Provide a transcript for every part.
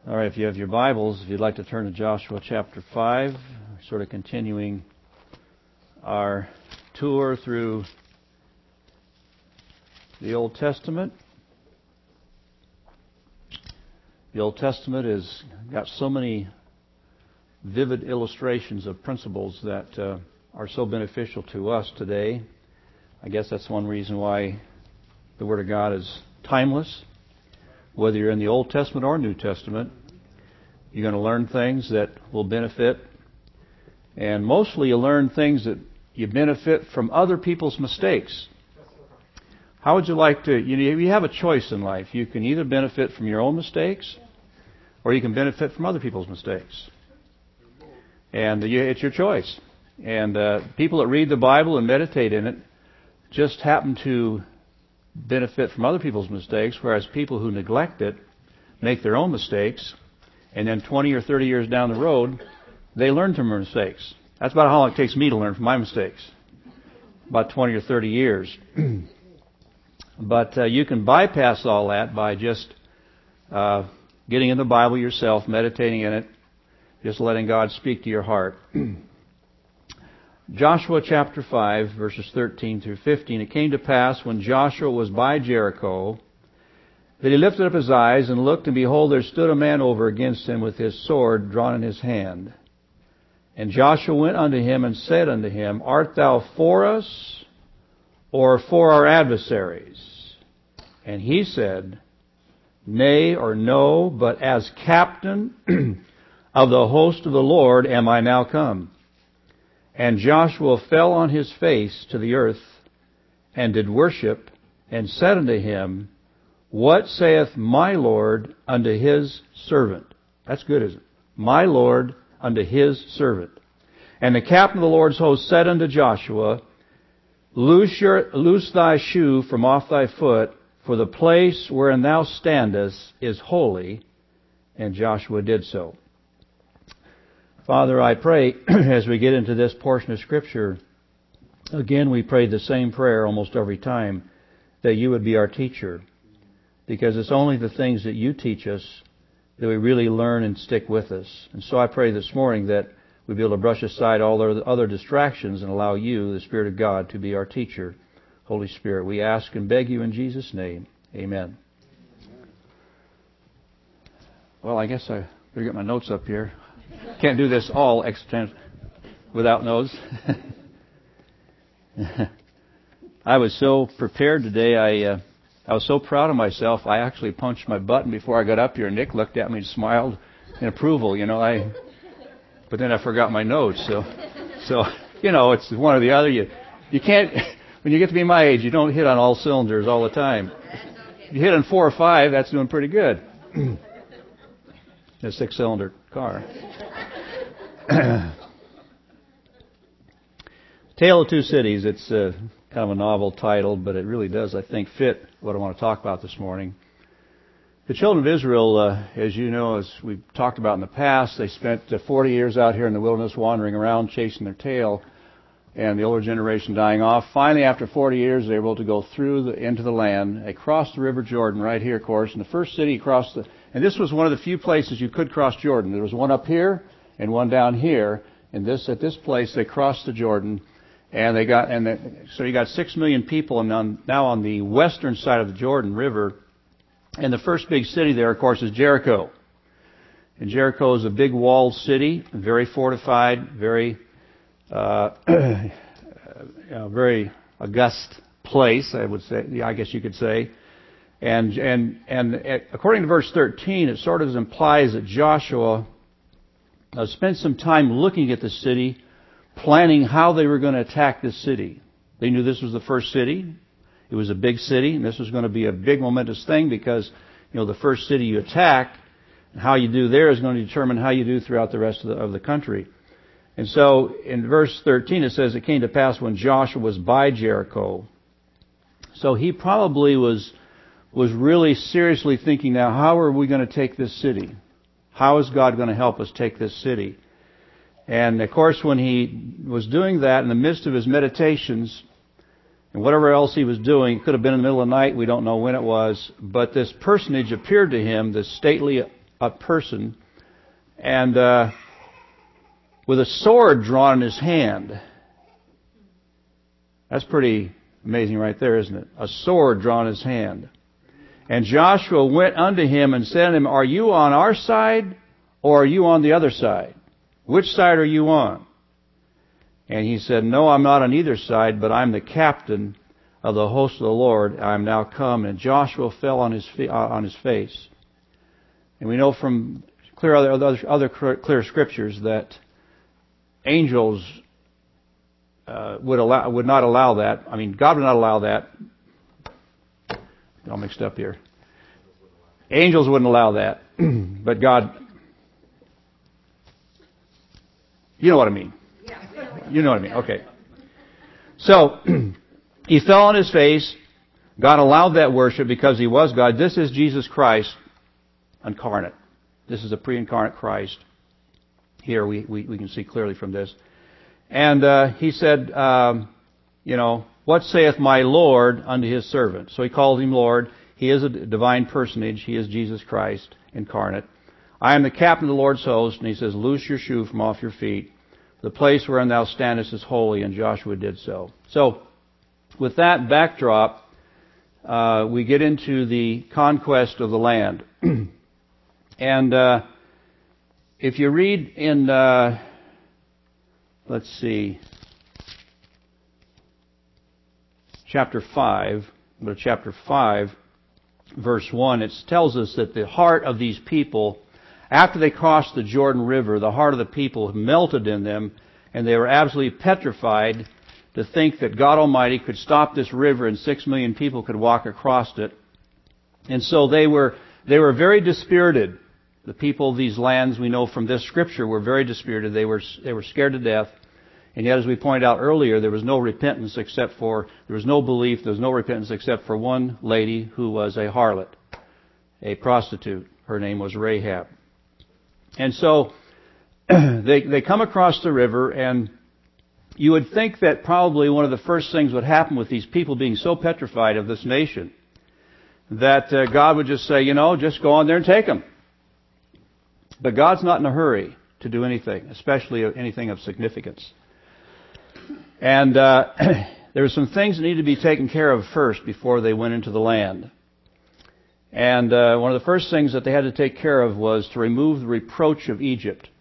All right, if you have your Bibles, if you'd like to turn to Joshua chapter 5, sort of continuing our tour through the Old Testament. The Old Testament has got so many vivid illustrations of principles that are so beneficial to us today. I guess that's one reason why the Word of God is timeless. Whether you're in the Old Testament or New Testament, you're going to learn things that will benefit. And mostly you learn things that you benefit from other people's mistakes. How would you like to, you have a choice in life. You can either benefit from your own mistakes or you can benefit from other people's mistakes. And it's your choice. And people that read the Bible and meditate in it just happen to benefit from other people's mistakes, whereas people who neglect it make their own mistakes, and then 20 or 30 years down the road, they learn from their mistakes. That's about how long it takes me to learn from my mistakes. About 20 or 30 years. But you can bypass all that by just getting in the Bible yourself, meditating in it, just letting God speak to your heart. Joshua chapter 5, verses 13 through 15. It came to pass when Joshua was by Jericho that he lifted up his eyes and looked, and behold, there stood a man over against him with his sword drawn in his hand. And Joshua went unto him and said unto him, Art thou for us or for our adversaries? And he said, Nay or no, but as captain of the host of the Lord am I now come. And Joshua fell on his face to the earth, and did worship, and said unto him, What saith my Lord unto his servant? That's good, isn't it? My Lord unto his servant. And the captain of the Lord's host said unto Joshua, Loose thy shoe from off thy foot, for the place wherein thou standest is holy. And Joshua did so. Father, I pray as we get into this portion of Scripture, again we pray the same prayer almost every time, that you would be our teacher. Because it's only the things that you teach us that we really learn and stick with us. And so I pray this morning that we'll be able to brush aside all the other distractions and allow you, the Spirit of God, to be our teacher. Holy Spirit, we ask and beg you in Jesus' name. Amen. Well, I guess I better get my notes up here. Can't do this all without notes. I was so prepared today. I was so proud of myself. I actually punched my button before I got up here. Nick looked at me and smiled in approval. But then I forgot my notes. So it's one or the other. You can't. When you get to be my age, you don't hit on all cylinders all the time. If you hit on 4 or 5, that's doing pretty good. A 6-cylinder car. Tale of Two Cities. It's kind of a novel title, but it really does, I think, fit what I want to talk about this morning. The children of Israel, as you know, as we've talked about in the past, they spent 40 years out here in the wilderness wandering around chasing their tail, and the older generation dying off. Finally, after 40 years, they were able to go through into the land. They crossed the River Jordan right here, of course, and the first city across and this was one of the few places you could cross Jordan. There was one up here and one down here, and at this place they crossed the Jordan, and so you got 6 million people now on the western side of the Jordan River, and the first big city there, of course, is Jericho. And Jericho is a big walled city, very fortified, very very august place, I would say. I guess you could say. And according to verse 13, it sort of implies that Joshua spent some time looking at the city, planning how they were going to attack this city. They knew this was the first city. It was a big city, and this was going to be a big momentous thing because, the first city you attack, and how you do there is going to determine how you do throughout the rest of the country. And so in verse 13 it says, It came to pass when Joshua was by Jericho. So he probably was really seriously thinking, now how are we going to take this city? How is God going to help us take this city? And of course when he was doing that in the midst of his meditations and whatever else he was doing, it could have been in the middle of the night, we don't know when it was, but this personage appeared to him, this stately person, and with a sword drawn in his hand. That's pretty amazing right there, isn't it? A sword drawn in his hand. And Joshua went unto him and said to him, Are you on our side, or are you on the other side? Which side are you on? And he said, No, I'm not on either side, but I'm the captain of the host of the Lord. I am now come. And Joshua fell on his face. And we know from other clear scriptures that angels would not allow that. I mean, God would not allow that. All mixed up here. Angels wouldn't allow that, but God. You know what I mean. You know what I mean. Okay. So he fell on his face. God allowed that worship because he was God. This is Jesus Christ incarnate. This is a pre-incarnate Christ. Here we can see clearly from this. And he said, what saith my Lord unto his servant? So he called him Lord. He is a divine personage. He is Jesus Christ incarnate. I am the captain of the Lord's host. And he says, Loose your shoe from off your feet. The place wherein thou standest is holy. And Joshua did so. So with that backdrop, we get into the conquest of the land. And if you read in, let's see, chapter 5, verse 1, it tells us that the heart of these people, after they crossed the Jordan River, the heart of the people melted in them, and they were absolutely petrified to think that God Almighty could stop this river and 6 million people could walk across it. And so they were very dispirited. The people of these lands, we know from this scripture, were very dispirited. They were scared to death. And yet, as we pointed out earlier, there was no repentance there was no belief, there was no repentance except for one lady who was a harlot, a prostitute. Her name was Rahab. And so, they come across the river, and you would think that probably one of the first things would happen with these people being so petrified of this nation, that God would just say, just go on there and take them. But God's not in a hurry to do anything, especially anything of significance. And there were some things that needed to be taken care of first before they went into the land. And one of the first things that they had to take care of was to remove the reproach of Egypt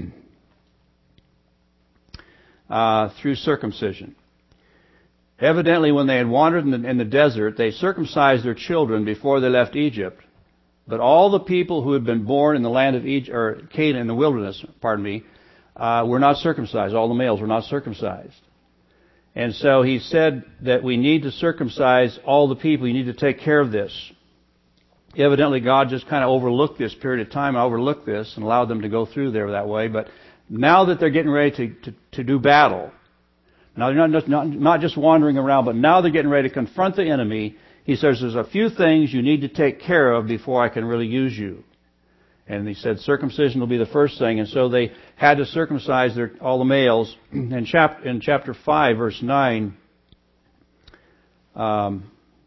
through circumcision. Evidently, when they had wandered in the desert, they circumcised their children before they left Egypt. But all the people who had been born in the land of Egypt, or Canaan in the wilderness, were not circumcised. All the males were not circumcised. And so he said that we need to circumcise all the people. You need to take care of this. Evidently, God just kind of overlooked this period of time, overlooked this, and allowed them to go through there that way. But now that they're getting ready to do battle, now they're not just wandering around, but now they're getting ready to confront the enemy. He says, there's a few things you need to take care of before I can really use you. And he said circumcision will be the first thing. And so they had to circumcise all the males. In chapter 5, verse 9, chapter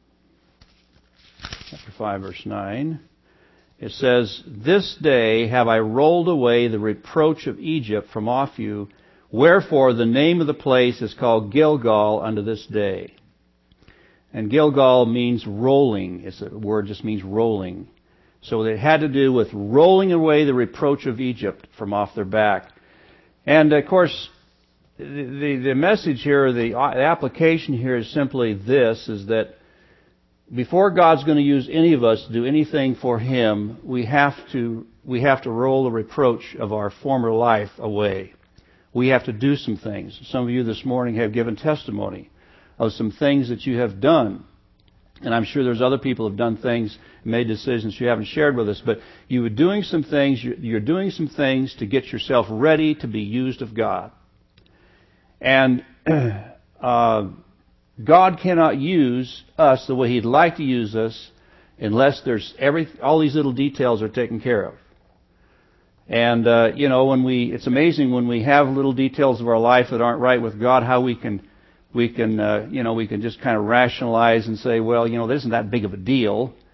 5, verse 9, it says, This day have I rolled away the reproach of Egypt from off you. Wherefore the name of the place is called Gilgal unto this day. And Gilgal means rolling. The word just means rolling. So it had to do with rolling away the reproach of Egypt from off their back. And of course, the message here, the application here is simply this, is that before God's going to use any of us to do anything for Him, we have to roll the reproach of our former life away. We have to do some things. Some of you this morning have given testimony of some things that you have done. And I'm sure there's other people who have done things, made decisions you haven't shared with us. But you're doing some things to get yourself ready to be used of God. And God cannot use us the way He'd like to use us unless all these little details are taken care of. And it's amazing when we have little details of our life that aren't right with God, how we can just kind of rationalize and say, well, this isn't that big of a deal.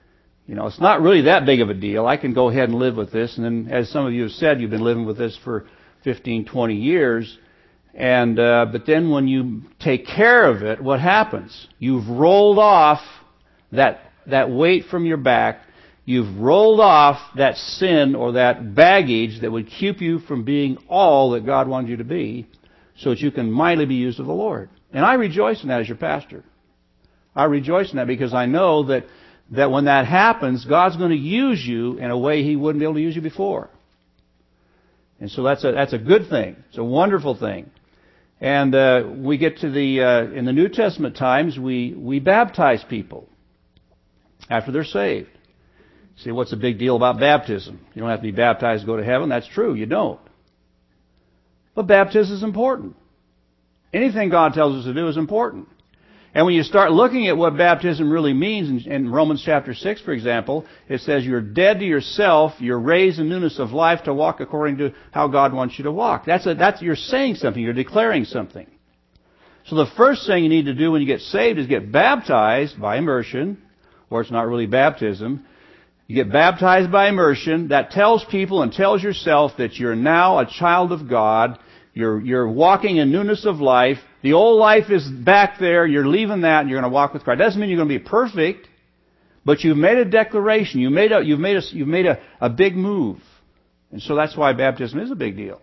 It's not really that big of a deal. I can go ahead and live with this. And then, as some of you have said, you've been living with this for 15, 20 years. And but then when you take care of it, what happens? You've rolled off that weight from your back. You've rolled off that sin or that baggage that would keep you from being all that God wanted you to be, so that you can mightily be used of the Lord. And I rejoice in that as your pastor. I rejoice in that because I know that when that happens, God's going to use you in a way He wouldn't be able to use you before. And so that's a good thing. It's a wonderful thing. And we get to in the New Testament times, we baptize people after they're saved. See, what's the big deal about baptism? You don't have to be baptized to go to heaven. That's true. You don't. But baptism is important. Anything God tells us to do is important. And when you start looking at what baptism really means, in Romans chapter 6, for example, it says you're dead to yourself, you're raised in newness of life to walk according to how God wants you to walk. You're saying something, you're declaring something. So the first thing you need to do when you get saved is get baptized by immersion, or it's not really baptism. You get baptized by immersion. That tells people and tells yourself that you're now a child of God. You're walking in newness of life. The old life is back there. You're leaving that and you're going to walk with Christ. That doesn't mean you're going to be perfect, but you've made a declaration. You've made a big move. And so that's why baptism is a big deal.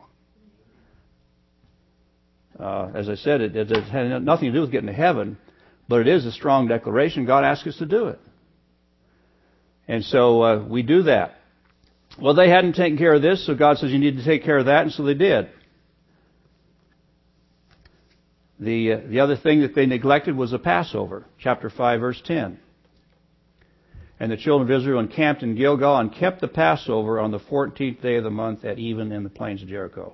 As I said, it has nothing to do with getting to heaven, but it is a strong declaration. God asks us to do it. And so we do that. Well, they hadn't taken care of this, so God says you need to take care of that, and so they did. The other thing that they neglected was the Passover, chapter 5, verse 10. And the children of Israel encamped in Gilgal and kept the Passover on the 14th day of the month at even in the plains of Jericho.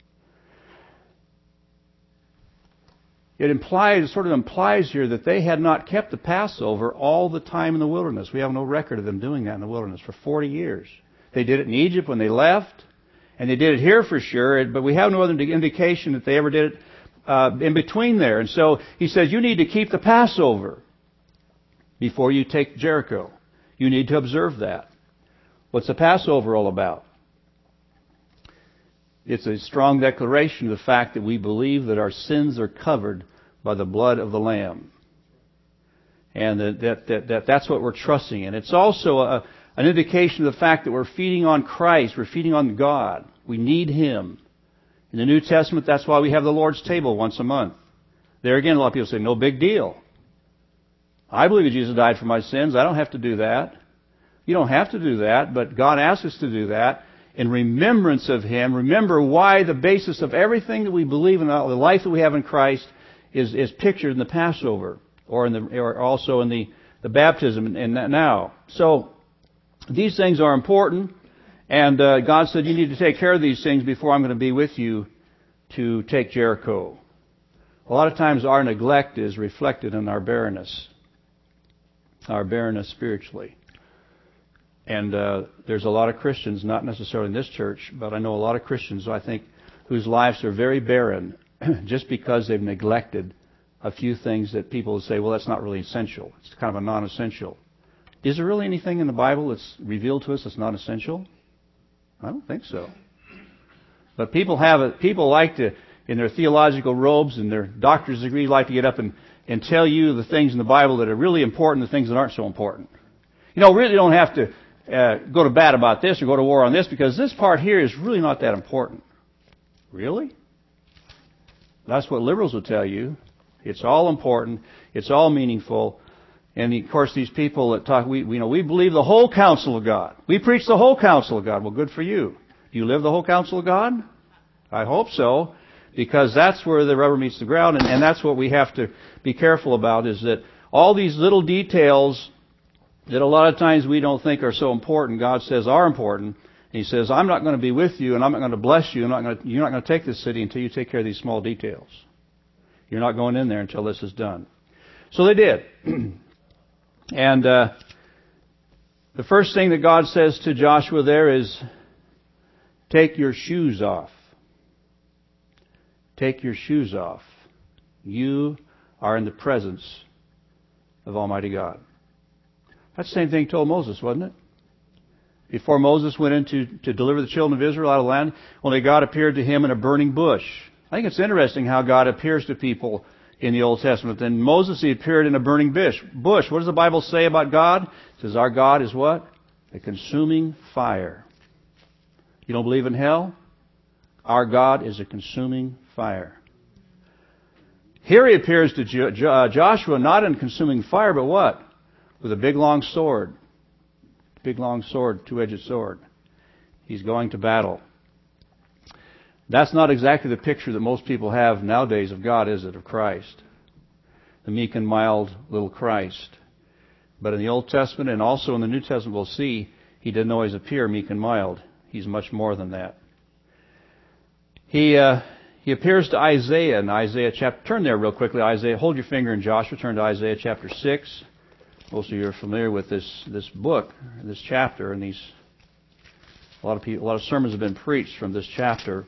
It sort of implies here that they had not kept the Passover all the time in the wilderness. We have no record of them doing that in the wilderness for 40 years. They did it in Egypt when they left, and they did it here for sure, but we have no other indication that they ever did it in between there. And so he says, you need to keep the Passover before you take Jericho. You need to observe that. What's the Passover all about? It's a strong declaration of the fact that we believe that our sins are covered by the blood of the Lamb. And that's what we're trusting in. It's also an indication of the fact that we're feeding on Christ. We're feeding on God. We need Him. In the New Testament, that's why we have the Lord's table once a month. There again, a lot of people say, no big deal. I believe that Jesus died for my sins. I don't have to do that. You don't have to do that, but God asks us to do that in remembrance of Him. Remember why the basis of everything that we believe in, the life that we have in Christ, is pictured in the Passover, or also in the baptism and now. So these things are important. And God said, you need to take care of these things before I'm going to be with you to take Jericho. A lot of times our neglect is reflected in our barrenness spiritually. And there's a lot of Christians, not necessarily in this church, but I know a lot of Christians, I think, whose lives are very barren just because they've neglected a few things that people say, well, that's not really essential. It's kind of a non-essential. Is there really anything in the Bible that's revealed to us that's not essential? I don't think so. But people like to, in their theological robes and their doctor's degrees, like to get up and tell you the things in the Bible that are really important, the things that aren't so important. Really don't have to go to bat about this or go to war on this, because this part here is really not that important. Really? That's what liberals will tell you. It's all important. It's all meaningful. And of course, these people that talk, we believe the whole counsel of God. We preach the whole counsel of God. Well, good for you. Do you live the whole counsel of God? I hope so, because that's where the rubber meets the ground, and that's what we have to be careful about, is that all these little details that a lot of times we don't think are so important, God says are important. And He says, I'm not going to be with you, and I'm not going to bless you. You're not going to take this city until you take care of these small details. You're not going in there until this is done. So they did. And the first thing that God says to Joshua there is, take your shoes off. Take your shoes off. You are in the presence of Almighty God. That's the same thing he told Moses, wasn't it? Before Moses went in to deliver the children of Israel out of the land, only God appeared to him in a burning bush. I think it's interesting how God appears to people in the Old Testament. In Moses, he appeared in a burning bush. What does the Bible say about God? It says our God is what? A consuming fire. You don't believe in hell? Our God is a consuming fire. Here he appears to Joshua not in consuming fire, but what? With a big long sword. Big long sword, two-edged sword. He's going to battle. That's not exactly the picture that most people have nowadays of God, is it, of Christ? The meek and mild little Christ. But in the Old Testament and also in the New Testament, we'll see he didn't always appear meek and mild. He's much more than that. He appears to Isaiah in Isaiah chapter. Turn there real quickly. Isaiah. Hold your finger in Joshua. Turn to Isaiah chapter 6. Most of you are familiar with this book, this chapter, and a lot of sermons have been preached from this chapter.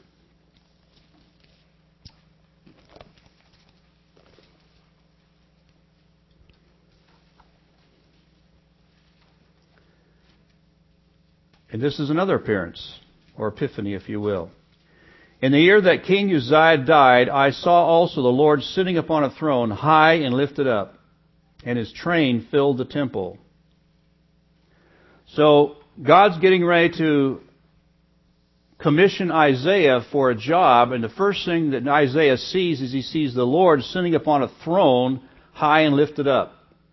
And this is another appearance, or epiphany, if you will. In the year that King Uzziah died, I saw also the Lord sitting upon a throne, high and lifted up, and his train filled the temple. So God's getting ready to commission Isaiah for a job, and the first thing that Isaiah sees is he sees the Lord sitting upon a throne, high and lifted up.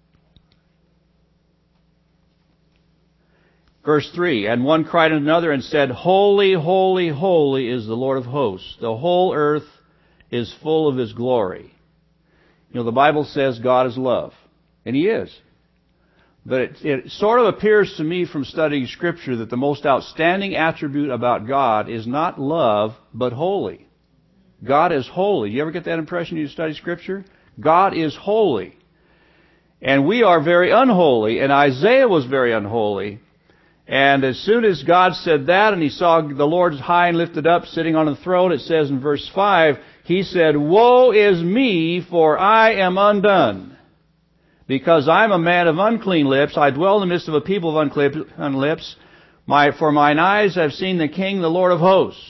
Verse 3, and one cried unto another and said, Holy, holy, holy is the Lord of hosts. The whole earth is full of his glory. You know, the Bible says God is love. And he is. But it sort of appears to me from studying Scripture that the most outstanding attribute about God is not love, but holy. God is holy. You ever get that impression when you study Scripture? God is holy. And we are very unholy, and Isaiah was very unholy. And as soon as God said that, and he saw the Lord high and lifted up, sitting on the throne, it says in verse 5, he said, Woe is me, for I am undone. Because I am a man of unclean lips, I dwell in the midst of a people of unclean lips. For mine eyes have seen the King, the Lord of hosts.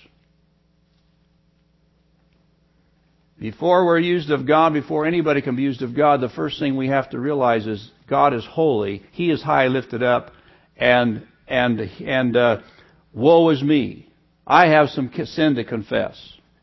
Before we're used of God, before anybody can be used of God, the first thing we have to realize is God is holy. He is high lifted up, and woe is me. I have some sin to confess.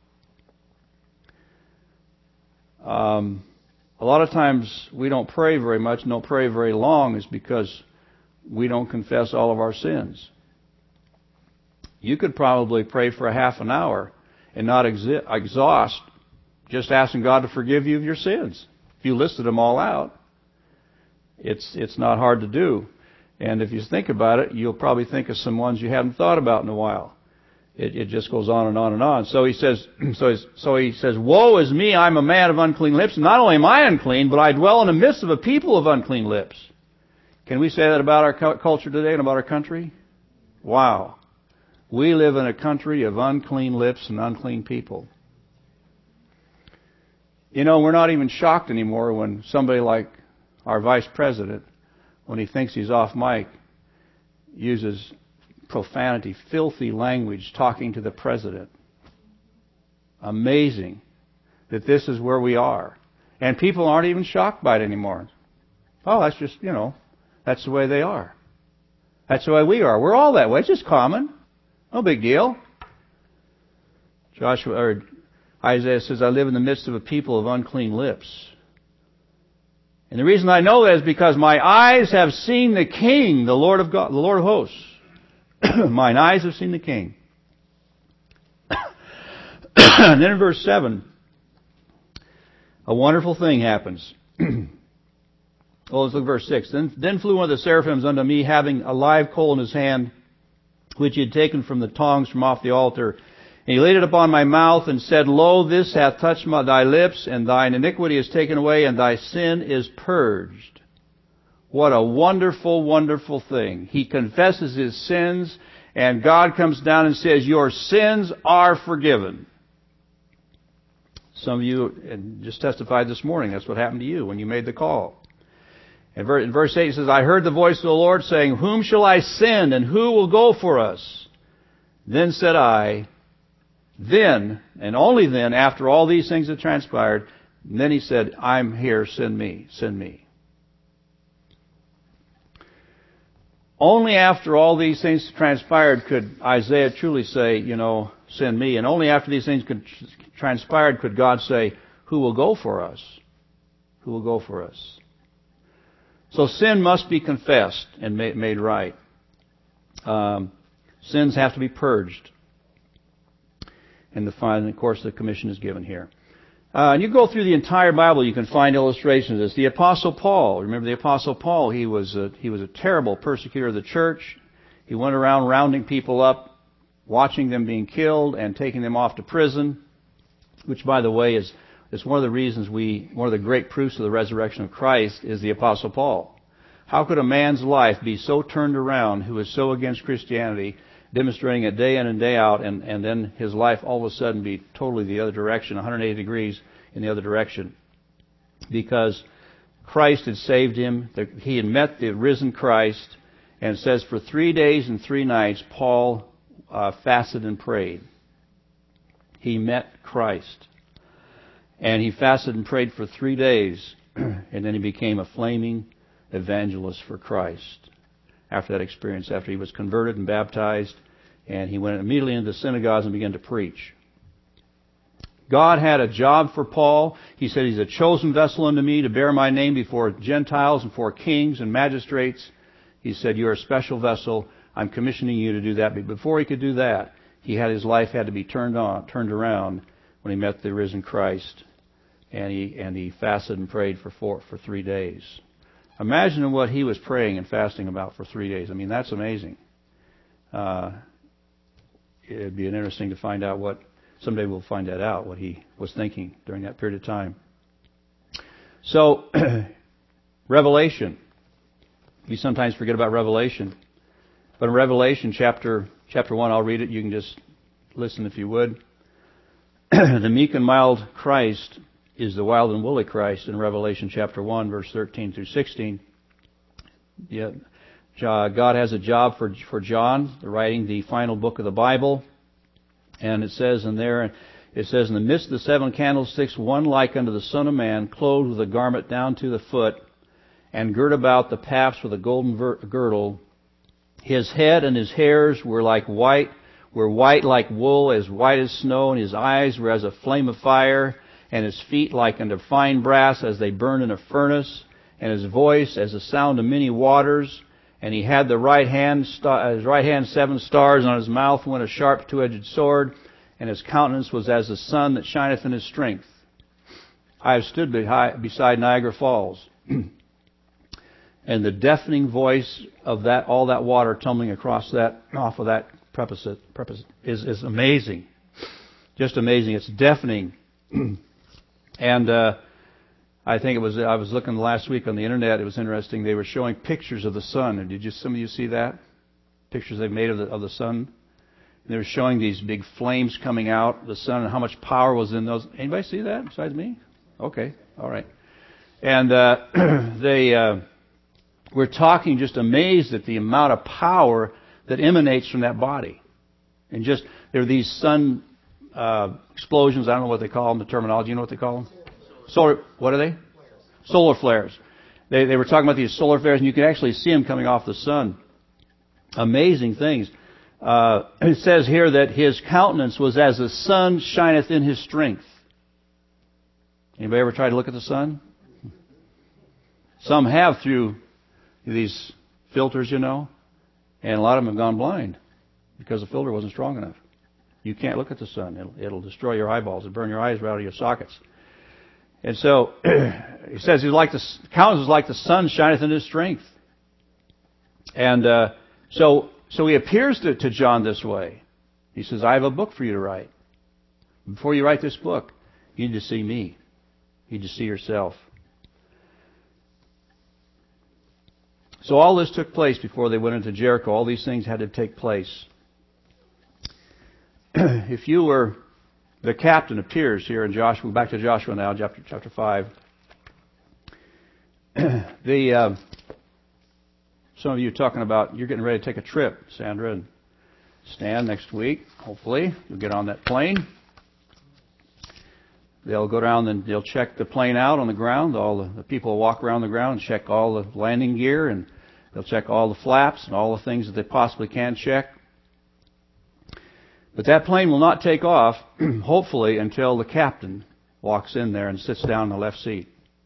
A lot of times we don't pray very much and don't pray very long is because we don't confess all of our sins. You could probably pray for a half an hour and not exhaust just asking God to forgive you of your sins. If you listed them all out, it's not hard to do. And if you think about it, you'll probably think of some ones you haven't thought about in a while. It just goes on and on and on. So he says, Woe is me, I'm a man of unclean lips. And not only am I unclean, but I dwell in the midst of a people of unclean lips. Can we say that about our culture today and about our country? Wow. We live in a country of unclean lips and unclean people. You know, we're not even shocked anymore when somebody like our vice president, when he thinks he's off mic, uses profanity, filthy language, talking to the president. Amazing that this is where we are. And people aren't even shocked by it anymore. Oh, that's just, that's the way they are. That's the way we are. We're all that way. It's just common. No big deal. Isaiah says, I live in the midst of a people of unclean lips. And the reason I know that is because my eyes have seen the King, the Lord of God, the Lord of hosts. Mine eyes have seen the King. And then in verse 7, a wonderful thing happens. Let's look at verse 6. Then flew one of the seraphims unto me, having a live coal in his hand, which he had taken from the tongs from off the altar. And he laid it upon my mouth and said, Lo, this hath touched thy lips, and thine iniquity is taken away, and thy sin is purged. What a wonderful, wonderful thing. He confesses his sins, and God comes down and says, Your sins are forgiven. Some of you just testified this morning. That's what happened to you when you made the call. In verse 8 it says, I heard the voice of the Lord saying, whom shall I send, and who will go for us? Then said I, then, and only then, after all these things had transpired, then he said, I'm here, send me, send me. Only after all these things transpired could Isaiah truly say, send me. And only after these things transpired could God say, who will go for us? Who will go for us? So sin must be confessed and made right. Sins have to be purged. And of course, the commission is given here. And you go through the entire Bible, you can find illustrations of this. The Apostle Paul, remember the Apostle Paul, he was a terrible persecutor of the church. He went around rounding people up, watching them being killed, and taking them off to prison, which, by the way, is one of the reasons one of the great proofs of the resurrection of Christ is the Apostle Paul. How could a man's life be so turned around who is so against Christianity, demonstrating it day in and day out, and then his life all of a sudden be totally the other direction, 180 degrees in the other direction? Because Christ had saved him. He had met the risen Christ, and it says for 3 days and 3 nights Paul fasted and prayed. He met Christ. And he fasted and prayed for 3 days, and then he became a flaming evangelist for Christ. After that experience, after he was converted and baptized, and he went immediately into the synagogues and began to preach. God had a job for Paul. He said, he's a chosen vessel unto me to bear my name before Gentiles and before kings and magistrates. He said, you're a special vessel. I'm commissioning you to do that. But before he could do that, his life had to be turned around when he met the risen Christ. And he fasted and prayed for 3 days. Imagine what he was praying and fasting about for 3 days. I mean, that's amazing. It'd be interesting to find out someday we'll find that out, what he was thinking during that period of time. So, Revelation. We sometimes forget about Revelation. But in Revelation chapter 1, I'll read it. You can just listen if you would. The meek and mild Christ is the wild and woolly Christ in Revelation chapter 1, verse 13 through 16. Yeah, God has a job for John, writing the final book of the Bible. And it says in there, in the midst of the 7 candlesticks, one like unto the Son of Man, clothed with a garment down to the foot, and girt about the paps with a golden girdle. His head and his hairs were white like wool, as white as snow, and his eyes were as a flame of fire, and his feet like unto fine brass, as they burn in a furnace, and his voice as the sound of many waters. And he had his right hand 7 stars, and on his mouth went a sharp 2-edged sword, and his countenance was as the sun that shineth in his strength. I have stood beside Niagara Falls, and the deafening voice of all that water tumbling off of that precipice is amazing. Just amazing. It's deafening. And I think I was looking last week on the internet. It was interesting. They were showing pictures of the sun. And did some of you see that? Pictures they've made of the sun. And they were showing these big flames coming out of the sun and how much power was in those. Anybody see that besides me? Okay. All right. And they were talking, just amazed at the amount of power that emanates from that body. And there are these sun explosions. I don't know what they call them, the terminology. You know what they call them? What are they? Solar flares. They were talking about these solar flares, and you can actually see them coming off the sun. Amazing things. It says here that his countenance was as the sun shineth in his strength. Anybody ever tried to look at the sun? Some have through these filters, and a lot of them have gone blind because the filter wasn't strong enough. You can't look at the sun. It'll destroy your eyeballs and burn your eyes right out of your sockets. And so, he says countenance is like the sun shineth in his strength. And so he appears to John this way. He says, I have a book for you to write. Before you write this book, you need to see me. You need to see yourself. So all this took place before they went into Jericho. All these things had to take place. If you were... The captain appears here in Joshua. Back to Joshua now, chapter 5. Some of you are talking about you're getting ready to take a trip, Sandra and Stan, next week. Hopefully, you'll get on that plane. They'll go down and they'll check the plane out on the ground. All the people will walk around the ground and check all the landing gear, and they'll check all the flaps and all the things that they possibly can check. But that plane will not take off, hopefully, until the captain walks in there and sits down in the left seat.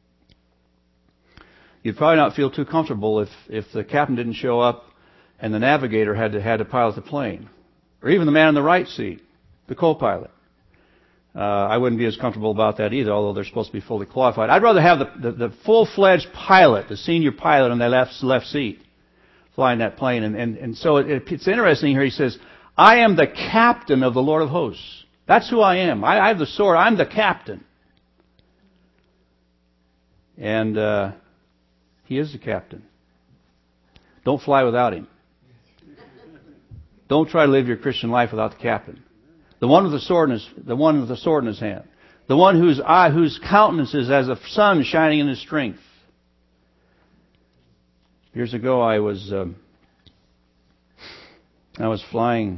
You'd probably not feel too comfortable if the captain didn't show up and the navigator had to pilot the plane. Or even the man in the right seat, the co-pilot. I wouldn't be as comfortable about that either, although they're supposed to be fully qualified. I'd rather have the full-fledged pilot, the senior pilot on that left seat, flying that plane. And so it's interesting here. He says, I am the captain of the Lord of hosts. That's who I am. I have the sword. I'm the captain. And he is the captain. Don't fly without him. Don't try to live your Christian life without the captain. The one with the sword in his hand. The one whose countenance is as a sun shining in his strength. Years ago, I was flying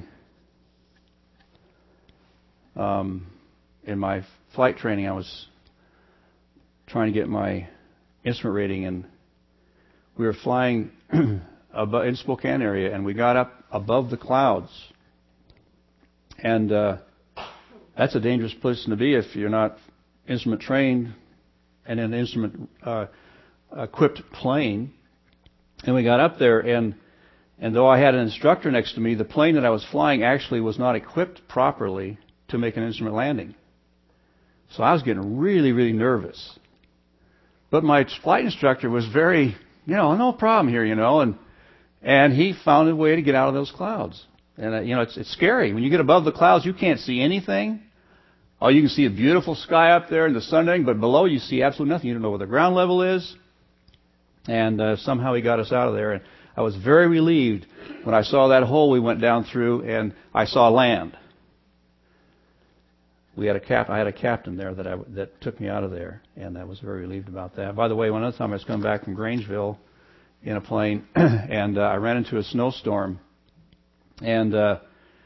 in my flight training. I was trying to get my instrument rating, and we were flying in Spokane area, and we got up above the clouds. And that's a dangerous place to be if you're not instrument trained and in an instrument equipped plane. And we got up there, and though I had an instructor next to me, the plane that I was flying actually was not equipped properly to make an instrument landing. So I was getting really, really nervous. But my flight instructor was very, no problem here, and he found a way to get out of those clouds. And, it's scary. When you get above the clouds, you can't see anything. Oh, you can see a beautiful sky up there and the sun, but below you see absolutely nothing. You don't know where the ground level is. And somehow he got us out of there. And I was very relieved when I saw that hole we went down through and I saw land. I had a captain there that took me out of there, and I was very relieved about that. By the way, one other time I was coming back from Grangeville in a plane, and I ran into a snowstorm. And it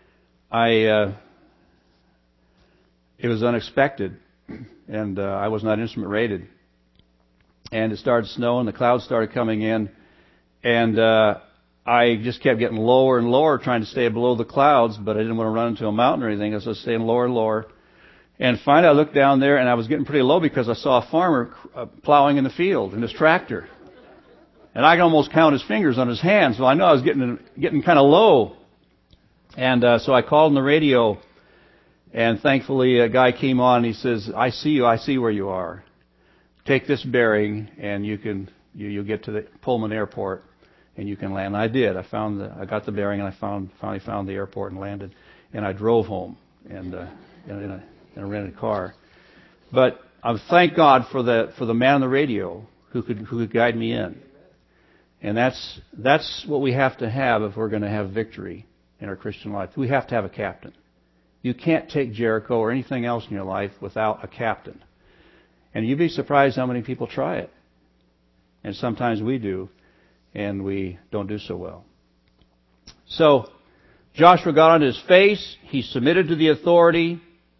was unexpected, and I was not instrument rated. And it started snowing, the clouds started coming in, and I just kept getting lower and lower, trying to stay below the clouds, but I didn't want to run into a mountain or anything, so I was staying lower and lower. And finally I looked down there, and I was getting pretty low because I saw a farmer plowing in the field in his tractor. And I could almost count his fingers on his hands, so I know I was getting kind of low. And so I called on the radio, and thankfully a guy came on, and he says, I see you, I see where you are. Take this bearing, and you'll get to the Pullman Airport, and you can land. And I did. I got the bearing, and I finally found the airport and landed. And I drove home, and in a rented car. But I thank God for the man on the radio who could guide me in. And that's what we have to have if we're going to have victory in our Christian life. We have to have a captain. You can't take Jericho or anything else in your life without a captain. And you'd be surprised how many people try it. And sometimes we do, and we don't do so well. So, Joshua got on his face, he submitted to the authority,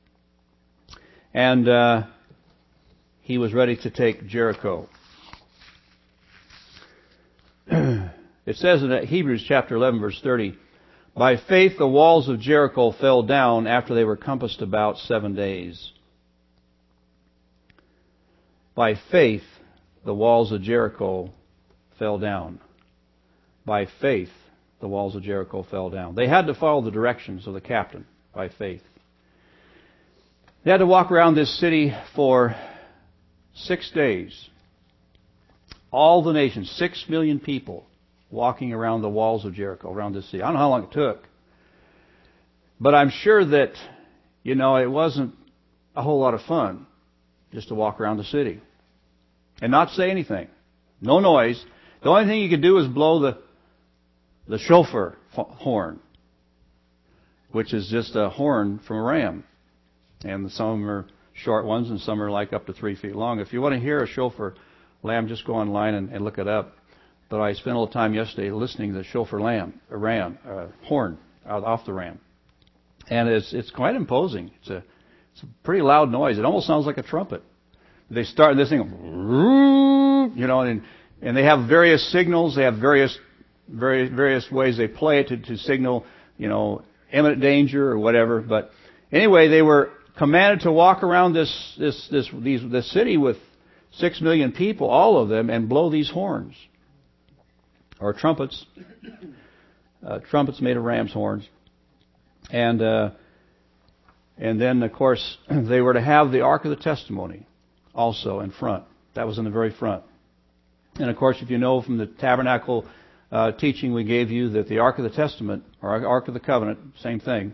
and he was ready to take Jericho. It says in Hebrews chapter 11, verse 30, by faith the walls of Jericho fell down after they were compassed about 7 days. By faith the walls of Jericho fell down. By faith the walls of Jericho fell down. They had to follow the directions of the captain by faith. They had to walk around this city for 6 days. All the nations, 6 million people, walking around the walls of Jericho, around this city. I don't know how long it took. But I'm sure that, it wasn't a whole lot of fun just to walk around the city and not say anything. No noise. The only thing you could do is blow the shofar horn, which is just a horn from a ram. And some of them are short ones, and some are like up to 3 feet long. If you want to hear a shofar lamb, just go online and look it up. But I spent a little time yesterday listening to the shofar horn off the ram. And it's quite imposing. It's a pretty loud noise. It almost sounds like a trumpet. They start this thing, and they have various signals. They have various ways they play it to signal, imminent danger or whatever. But anyway, they were commanded to walk around this city with 6 million people, all of them, and blow these horns or trumpets. Trumpets made of ram's horns, and then of course they were to have the Ark of the Testimony also in front. That was in the very front. And of course, if you know from the tabernacle teaching we gave you that the Ark of the Testament, or Ark of the Covenant, same thing,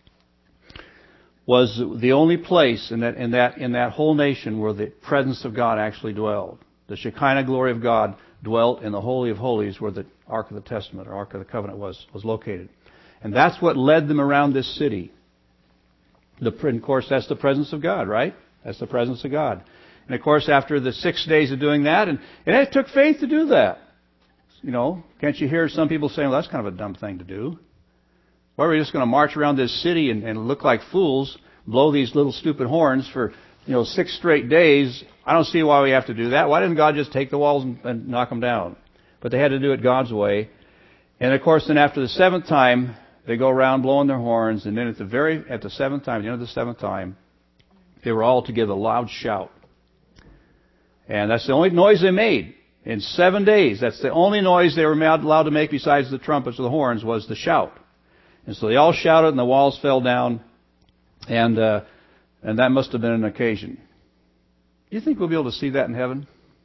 was the only place in that whole nation where the presence of God actually dwelled. The Shekinah glory of God dwelt in the Holy of Holies where the Ark of the Testament, or Ark of the Covenant, was located. And that's what led them around this city. Of course, that's the presence of God, right? That's the presence of God. And of course, after the 6 days of doing that, and it took faith to do that. Can't you hear some people saying, well, that's kind of a dumb thing to do? Why are we just going to march around this city and look like fools, blow these little stupid horns for 6 straight days? I don't see why we have to do that. Why didn't God just take the walls and knock them down? But they had to do it God's way. And of course, then after the 7th time, they go around blowing their horns, and then at the end of the 7th time, they were all to give a loud shout. And that's the only noise they made. In 7 days, that's the only noise they were allowed to make besides the trumpets or the horns, was the shout. And so they all shouted and the walls fell down, and that must have been an occasion. Do you think we'll be able to see that in heaven?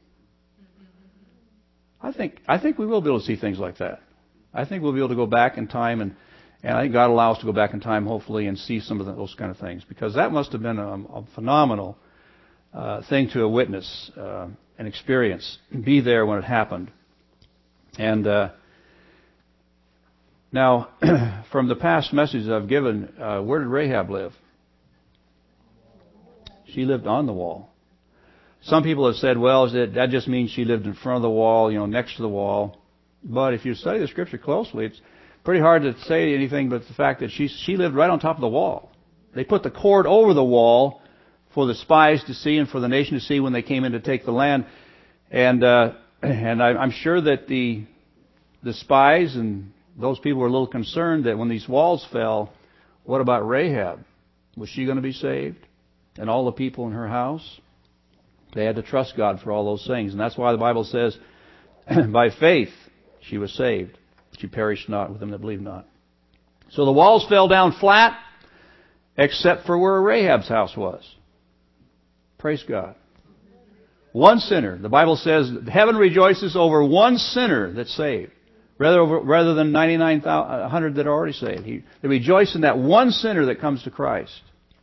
I think we will be able to see things like that. I think we'll be able to go back in time, and I think God will allow us to go back in time, hopefully, and see some of those kind of things, because that must have been a phenomenal thing to witness and experience, be there when it happened. And now, from the past messages I've given, where did Rahab live? She lived on the wall. Some people have said, well, that just means she lived in front of the wall, next to the wall. But if you study the Scripture closely, it's pretty hard to say anything but the fact that she lived right on top of the wall. They put the cord over the wall for the spies to see and for the nation to see when they came in to take the land. And I'm sure that the spies and those people were a little concerned that when these walls fell, what about Rahab? Was she going to be saved? And all the people in her house? They had to trust God for all those things. And that's why the Bible says, by faith she was saved. She perished not with them that believe not. So the walls fell down flat, except for where Rahab's house was. Praise God. One sinner. The Bible says heaven rejoices over one sinner that's saved, rather than 9,900 that are already saved. They rejoice in that one sinner that comes to Christ.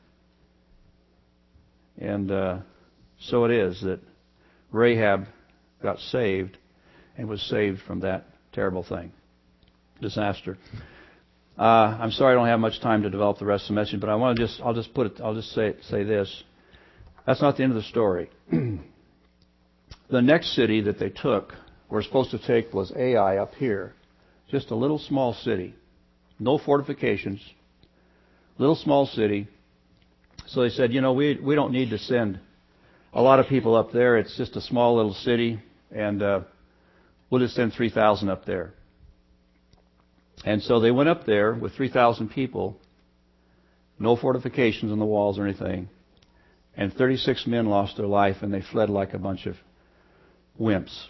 And so it is that Rahab got saved and was saved from that terrible thing, disaster. I'm sorry I don't have much time to develop the rest of the message, but I'll just say this. That's not the end of the story. The next city that they were supposed to take, was Ai up here. Just a little small city. No fortifications. Little small city. So they said, we don't need to send a lot of people up there. It's just a small little city, and we'll just send 3,000 up there. And so they went up there with 3,000 people, no fortifications on the walls or anything, and 36 men lost their life, and they fled like a bunch of wimps.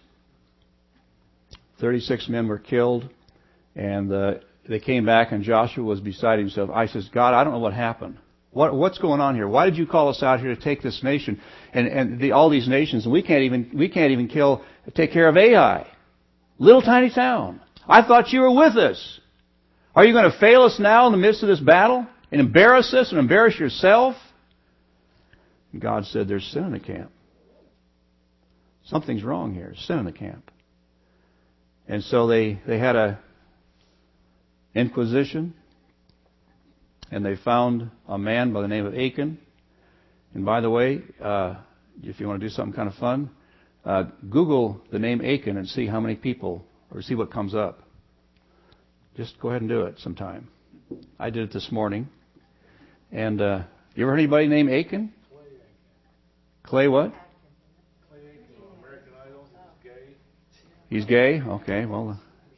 36 men were killed, and they came back, and Joshua was beside himself. I says, God, I don't know what happened. What's going on here? Why did you call us out here to take this nation and all these nations, and we can't even take care of Ai, little tiny town? I thought you were with us. Are you going to fail us now in the midst of this battle and embarrass us and embarrass yourself? And God said, there's sin in the camp. Something's wrong here. Sin in the camp. And so they had a inquisition, and they found a man by the name of Achan. And by the way, if you want to do something kind of fun, Google the name Achan and see how many people, or see what comes up. Just go ahead and do it sometime. I did it this morning. And you ever heard anybody named Achan? Clay what? Clay Aiken on American Idol. He's gay? Okay, well.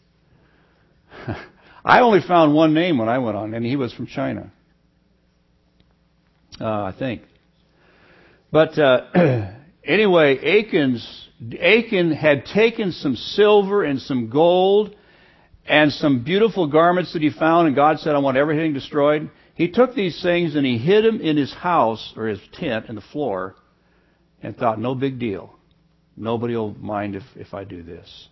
I only found one name when I went on, and he was from China. I think. But anyway, Achan had taken some silver and some gold and some beautiful garments that he found, and God said, I want everything destroyed. He took these things and he hid them in his house, or his tent, in the floor, and thought, no big deal. Nobody will mind if I do this.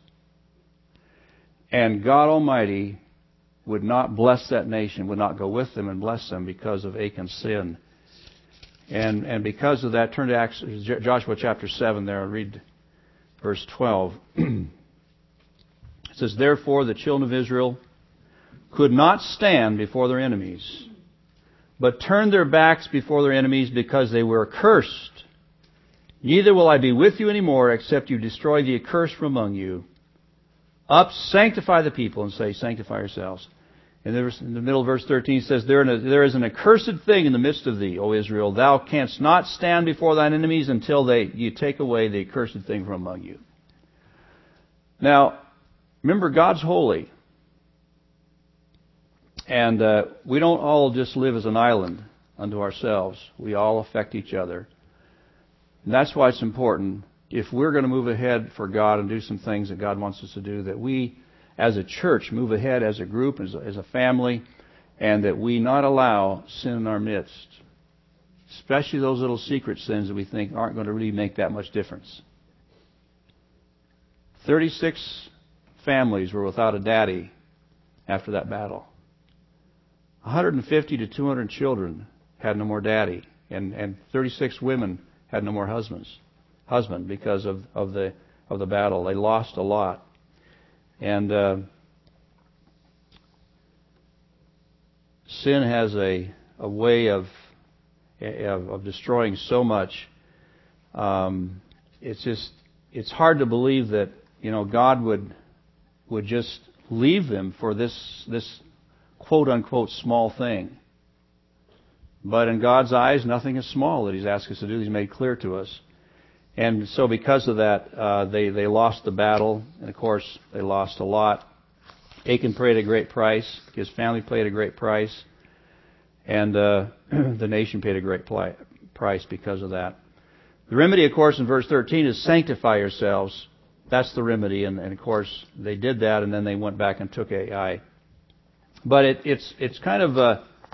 And God Almighty would not bless that nation, would not go with them and bless them because of Achan's sin. And because of that, turn to Joshua chapter 7 there and read verse 12. It says, Therefore the children of Israel could not stand before their enemies, but turned their backs before their enemies because they were accursed. Neither will I be with you anymore, except you destroy the accursed from among you. Up, sanctify the people, and say, sanctify yourselves. And in the middle of verse 13 it says, There is an accursed thing in the midst of thee, O Israel. Thou canst not stand before thine enemies until you take away the accursed thing from among you. Now, remember, God's holy. And we don't all just live as an island unto ourselves. We all affect each other. And that's why it's important, if we're going to move ahead for God and do some things that God wants us to do, that we, as a church, move ahead as a group, as a family, and that we not allow sin in our midst, especially those little secret sins that we think aren't going to really make that much difference. 36 families were without a daddy after that battle. 150 to 200 children had no more daddy, and 36 women had no more husband because of the battle. They lost a lot. And sin has a way of destroying so much. It's hard to believe that God would just leave them for this quote unquote small thing. But in God's eyes, nothing is small that He's asked us to do. He's made clear to us. And so because of that, they lost the battle. And of course, they lost a lot. Achan paid a great price. His family paid a great price. And the nation paid a great price because of that. The remedy, of course, in verse 13 is sanctify yourselves. That's the remedy. And of course, they did that, and then they went back and took Ai. But it's kind of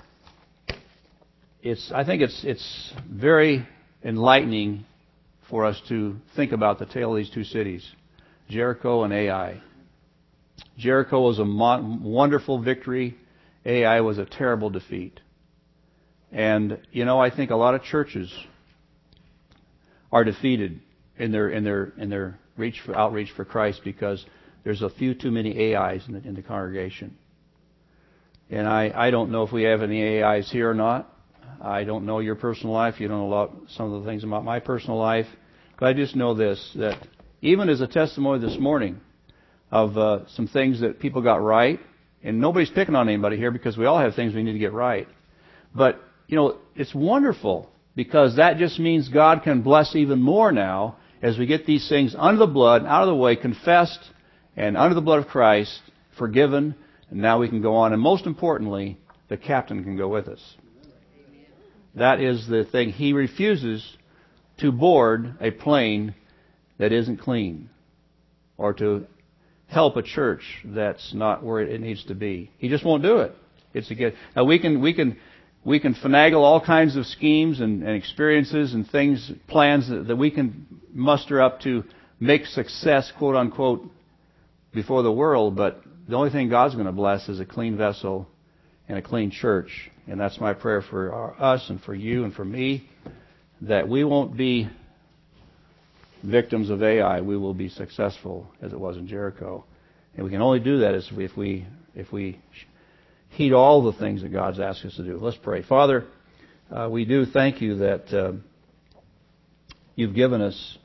I think it's very enlightening for us to think about the tale of these two cities, Jericho and Ai. Jericho was a wonderful victory. Ai was a terrible defeat. And I think a lot of churches are defeated in their outreach for Christ because there's a few too many AIs in the congregation. And I don't know if we have any AIs here or not. I don't know your personal life. You don't know some of the things about my personal life. But I just know this, that even as a testimony this morning of some things that people got right, and nobody's picking on anybody here because we all have things we need to get right. But, it's wonderful because that just means God can bless even more now as we get these things under the blood, out of the way, confessed, and under the blood of Christ, forgiven, and now we can go on. And most importantly, the captain can go with us. That is the thing. He refuses to board a plane that isn't clean or to help a church that's not where it needs to be. He just won't do it. Now we can finagle all kinds of schemes and experiences and things, plans that we can muster up to make success, quote unquote, before the world. But the only thing God's going to bless is a clean vessel and a clean church. And that's my prayer for us and for you and for me, that we won't be victims of Ai. We will be successful as it was in Jericho. And we can only do that if we heed all the things that God's asked us to do. Let's pray. Father, we do thank you that you've given us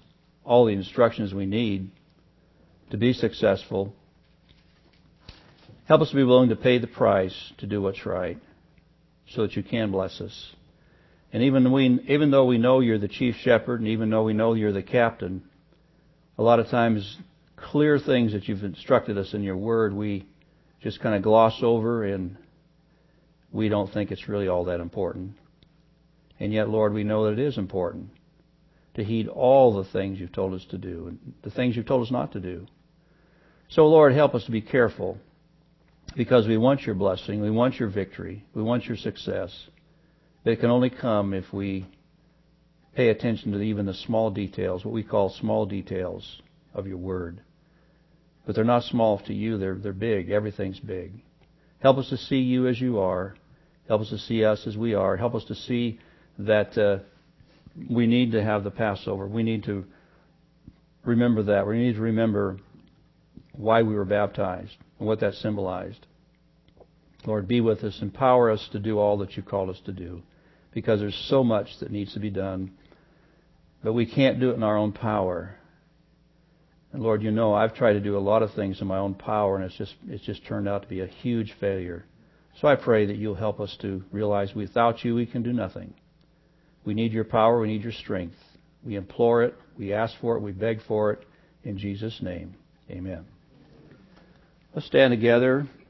all the instructions we need to be successful. Help us to be willing to pay the price to do what's right so that you can bless us. And even though we know you're the chief shepherd, and even though we know you're the captain, a lot of times clear things that you've instructed us in your word, we just kind of gloss over, and we don't think it's really all that important. And yet, Lord, we know that it is important to heed all the things you've told us to do and the things you've told us not to do. So, Lord, help us to be careful, because we want your blessing, we want your victory, we want your success. But it can only come if we pay attention to even the small details, what we call small details of your word. But they're not small to you, they're big. Everything's big. Help us to see you as you are. Help us to see us as we are. Help us to see that we need to have the Passover. We need to remember that. We need to remember why we were baptized and what that symbolized. Lord, be with us. Empower us to do all that you called us to do, because there's so much that needs to be done. But we can't do it in our own power. And Lord, you know I've tried to do a lot of things in my own power, and it's just turned out to be a huge failure. So I pray that you'll help us to realize without you we can do nothing. We need your power. We need your strength. We implore it. We ask for it. We beg for it. In Jesus' name, amen. Let's stand together.